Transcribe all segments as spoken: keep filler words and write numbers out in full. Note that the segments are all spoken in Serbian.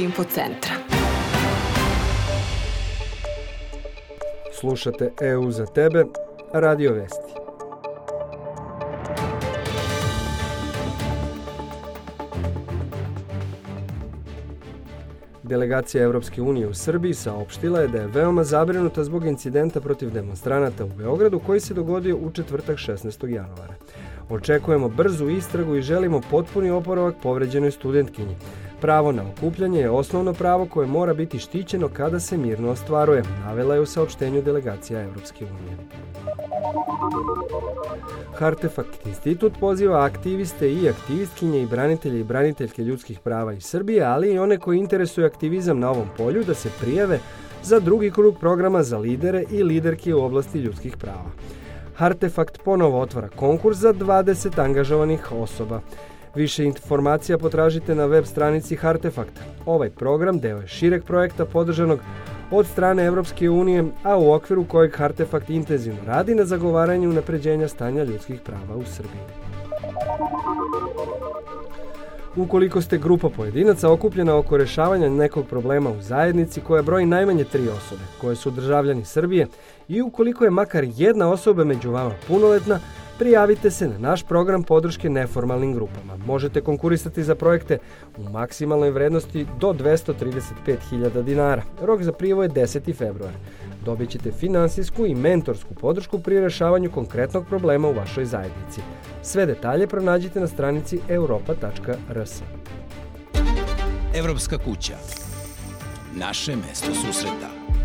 Info centra. Slušate E U za tebe, Radio Vesti. Delegacija Evropske unije u Srbiji saopštila je da je veoma zabrinuta zbog incidenta protiv demonstranata u Beogradu koji se dogodio u četvrtak šesnaestog januara. Očekujemo brzu istragu i želimo potpuni oporavak povređenoj studentkinji. Pravo na okupljanje je osnovno pravo koje mora biti štićeno kada se mirno ostvaruje, navela je u saopštenju delegacija Evropske unije. Hartefakt institut poziva aktiviste i aktivistkinje i branitelje i braniteljke ljudskih prava iz Srbije, ali i one koji interesuju aktivizam na ovom polju da se prijave za drugi krug programa za lidere i liderke u oblasti ljudskih prava. Hartefakt ponovo otvara konkurs za dvadeset angažovanih osoba. Više informacija potražite na web stranici Hartefakta. Ovaj program deo je šireg projekta podržanog od strane Evropske unije, a u okviru kojeg Hartefakt intenzivno radi na zagovaranju unapređenja stanja ljudskih prava u Srbiji. Ukoliko ste grupa pojedinaca okupljena oko rešavanja nekog problema u zajednici koja broji najmanje tri osobe, koje su državljani Srbije, i ukoliko je makar jedna osoba među vama punoletna, prijavite se na naš program podrške neformalnim grupama. Možete konkurisati za projekte u maksimalnoj vrednosti do dvesta trideset pet hiljada dinara. Rok za prijavu je deseti februar. Dobit ćete finansijsku i mentorsku podršku pri rešavanju konkretnog problema u vašoj zajednici. Sve detalje pronađite na stranici europa tačka r s. Evropska kuća. Naše mesto susreta.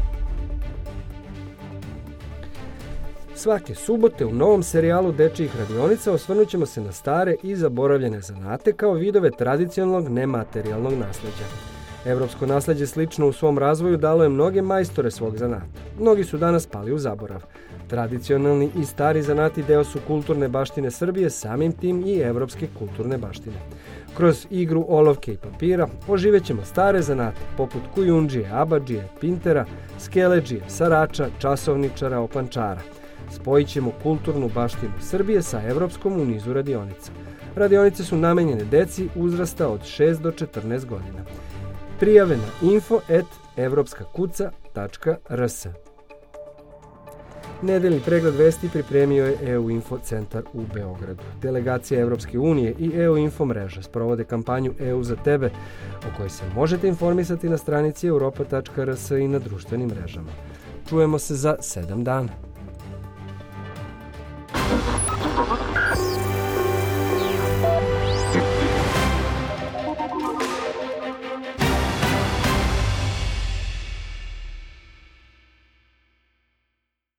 Svake subote u novom serijalu Dečijih radionica osvrnut ćemo se na stare i zaboravljene zanate kao vidove tradicionalnog nematerijalnog nasleđa. Evropsko nasleđe slično u svom razvoju dalo je mnoge majstore svog zanata. Mnogi su danas pali u zaborav. Tradicionalni i stari zanati deo su kulturne baštine Srbije, samim tim i evropske kulturne baštine. Kroz igru olovke i papira oživećemo stare zanate poput kujundžije, abadžije, pintera, skeleđije, sarača, časovničara, opančara. Spojit ćemo kulturnu baštinu Srbije sa evropskom u nizu radionica. Radionice su namenjene deci uzrasta od šest do četrnaest godina. Prijave na info et evropska kuca tačka r s. Nedeljni pregled vesti pripremio je E U Info centar u Beogradu. Delegacija Evropske unije i E U Info mreža sprovode kampanju E U za tebe, o kojoj se možete informisati na stranici europa tačka r s i na društvenim mrežama. Čujemo se za sedam dana.